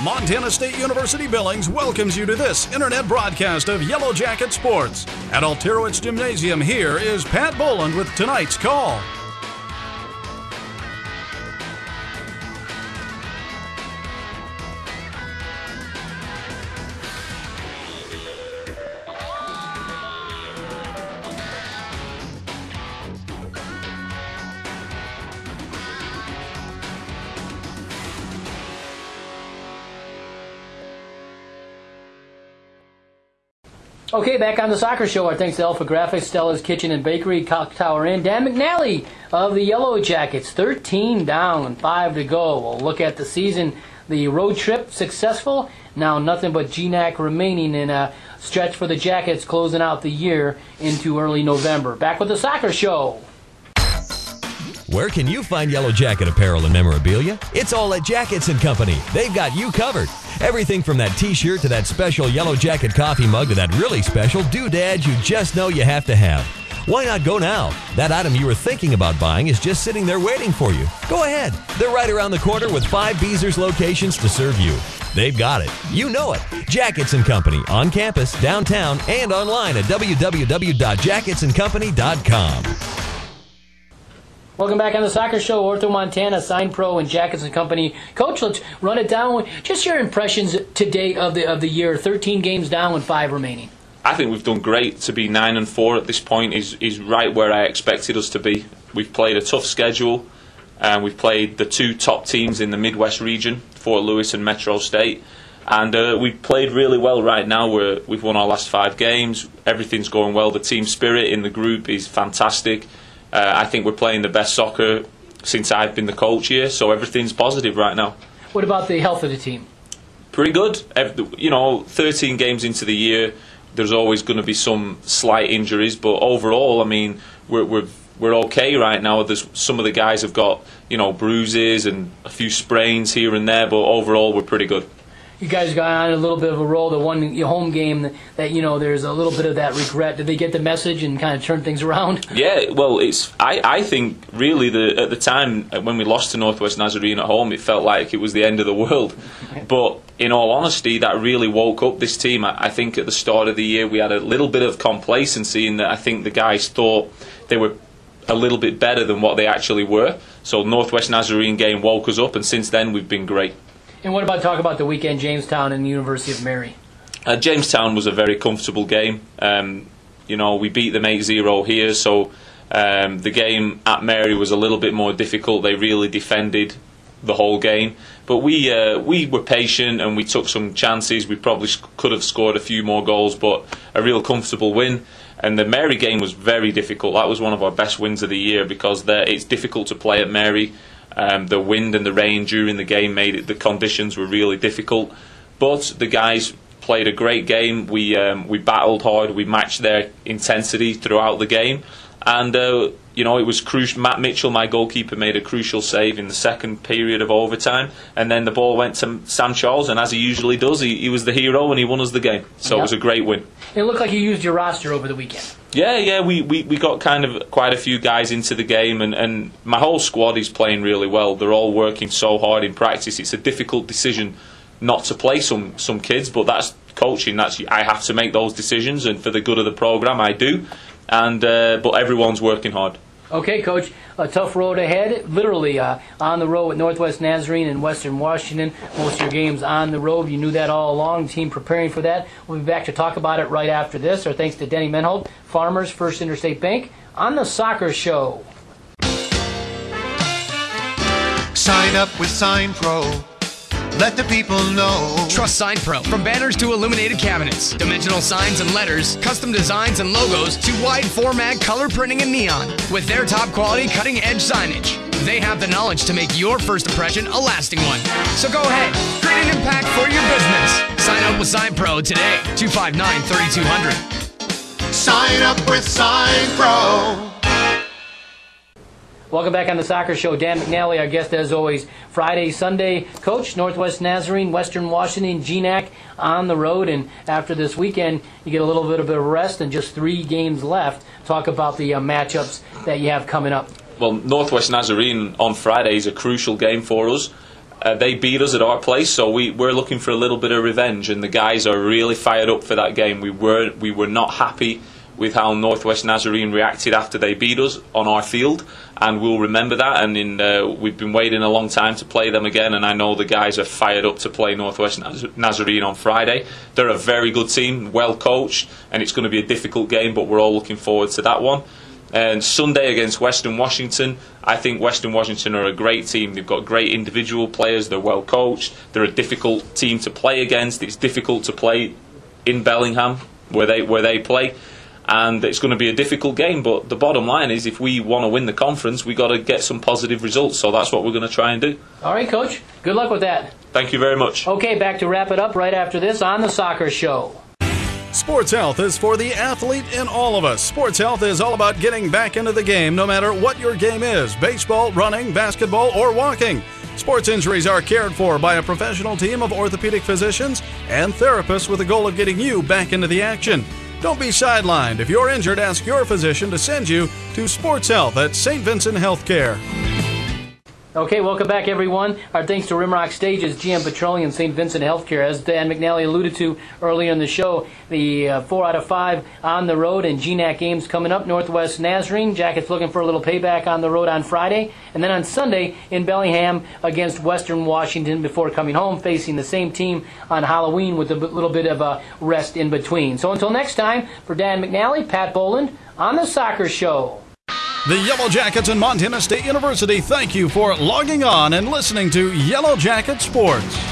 Montana State University Billings welcomes you to this internet broadcast of Yellow Jacket Sports. At Alterowitz Gymnasium, here is Pat Boland with tonight's call. Okay, back on the soccer show. Our thanks to Alpha Graphics, Stella's Kitchen and Bakery, Clock Tower Inn, Dan McNally of the Yellow Jackets. 13 down, 5 to go. We'll look at the season. The road trip successful. Now nothing but GNAC remaining in a stretch for the Jackets, closing out the year into early November. Back with the soccer show. Where can you find Yellow Jacket apparel and memorabilia? It's all at Jackets & Company. They've got you covered. Everything from that t-shirt to that special Yellow Jacket coffee mug to that really special doodad you just know you have to have. Why not go now? That item you were thinking about buying is just sitting there waiting for you. Go ahead. They're right around the corner with 5 Beezers locations to serve you. They've got it. You know it. Jackets & Company on campus, downtown, and online at www.jacketsandcompany.com. Welcome back on the soccer show. Ortho Montana, Sign Pro, and Jackets & Company. Coach, let's run it down. Just your impressions to date of the year. 13 games down with 5 remaining. I think we've done great. To be 9-4 at this point is right where I expected us to be. We've played a tough schedule, and we've played the 2 top teams in the Midwest region, Fort Lewis and Metro State. And we've played really well right now. We've won our last 5 games. Everything's going well. The team spirit in the group is fantastic. I think we're playing the best soccer since I've been the coach here, so everything's positive right now. What about the health of the team? Pretty good. 13 games into the year, there's always going to be some slight injuries, but overall, I mean, we're okay right now. There's some of the guys have got bruises and a few sprains here and there, but overall, we're pretty good. You guys got on a little bit of a roll. The one home game that there's a little bit of that regret. Did they get the message and kind of turn things around? Yeah, well, I think really at the time when we lost to Northwest Nazarene at home, it felt like it was the end of the world. But in all honesty, that really woke up this team. I think at the start of the year we had a little bit of complacency in that I think the guys thought they were a little bit better than what they actually were. So Northwest Nazarene game woke us up, and since then we've been great. And what about talk about the weekend, Jamestown and the University of Mary? Jamestown was a very comfortable game. We beat them 8-0 here, so the game at Mary was a little bit more difficult. They really defended the whole game. But we were patient and we took some chances. We probably could have scored a few more goals, but a real comfortable win. And the Mary game was very difficult. That was one of our best wins of the year because it's difficult to play at Mary. The wind and the rain during the game made it. The conditions were really difficult, but the guys played a great game. We battled hard. We matched their intensity throughout the game, and it was crucial. Matt Mitchell, my goalkeeper, made a crucial save in the second period of overtime, and then the ball went to Sam Charles, and as he usually does, he was the hero and he won us the game. So It was a great win. It looked like you used your roster over the weekend. Yeah, we got kind of quite a few guys into the game, and my whole squad is playing really well. They're all working so hard in practice. It's a difficult decision not to play some kids, but that's coaching. I have to make those decisions, and for the good of the program, I do. But everyone's working hard. Okay, Coach, a tough road ahead, literally on the road with Northwest Nazarene and Western Washington. Most of your games on the road. You knew that all along, the team preparing for that. We'll be back to talk about it right after this. Our thanks to Denny Menhold, Farmers, First Interstate Bank, on the soccer show. Sign up with Sign Pro. Let the people know. Trust Sign Pro. From banners to illuminated cabinets, dimensional signs and letters, custom designs and logos, to wide format color printing and neon. With their top quality cutting edge signage, they have the knowledge to make your first impression a lasting one. So go ahead, create an impact for your business. Sign up with Sign Pro today. 259-3200. Sign up with Sign Pro. Welcome back on the soccer show. Dan McNally, our guest as always. Friday, Sunday, Coach, Northwest Nazarene, Western Washington, GNAC on the road. And after this weekend, you get a little bit of a rest and just 3 games left. Talk about the matchups that you have coming up. Well, Northwest Nazarene on Friday is a crucial game for us. They beat us at our place, so we're looking for a little bit of revenge, and the guys are really fired up for that game. We were not happy with how Northwest Nazarene reacted after they beat us on our field, and we'll remember that. And we've been waiting a long time to play them again, and I know the guys are fired up to play Northwest Nazarene on Friday. They're a very good team, well coached, and it's going to be a difficult game, but we're all looking forward to that one. And Sunday against Western Washington, I think Western Washington are a great team. They've got great individual players. They're well coached. They're a difficult team to play against. It's difficult to play in Bellingham where they play, and it's going to be a difficult game. But the bottom line is, if we want to win the conference, we got to get some positive results. So that's what we're going to try and do. All right, Coach. Good luck with that. Thank you very much. Okay, back to wrap it up right after this on The Soccer Show. Sports health is for the athlete in all of us. Sports health is all about getting back into the game, no matter what your game is: baseball, running, basketball, or walking. Sports injuries are cared for by a professional team of orthopedic physicians and therapists with the goal of getting you back into the action. Don't be sidelined. If you're injured, ask your physician to send you to Sports Health at St. Vincent Healthcare. Okay, welcome back, everyone. Our thanks to Rimrock Stages, GM Petroleum, St. Vincent Healthcare. As Dan McNally alluded to earlier in the show, the 4 out of 5 on the road and GNAC games coming up. Northwest Nazarene, Jackets looking for a little payback on the road on Friday. And then on Sunday in Bellingham against Western Washington before coming home, facing the same team on Halloween with a little bit of a rest in between. So until next time, for Dan McNally, Pat Boland on The Soccer Show. The Yellow Jackets and Montana State University thank you for logging on and listening to Yellow Jacket Sports.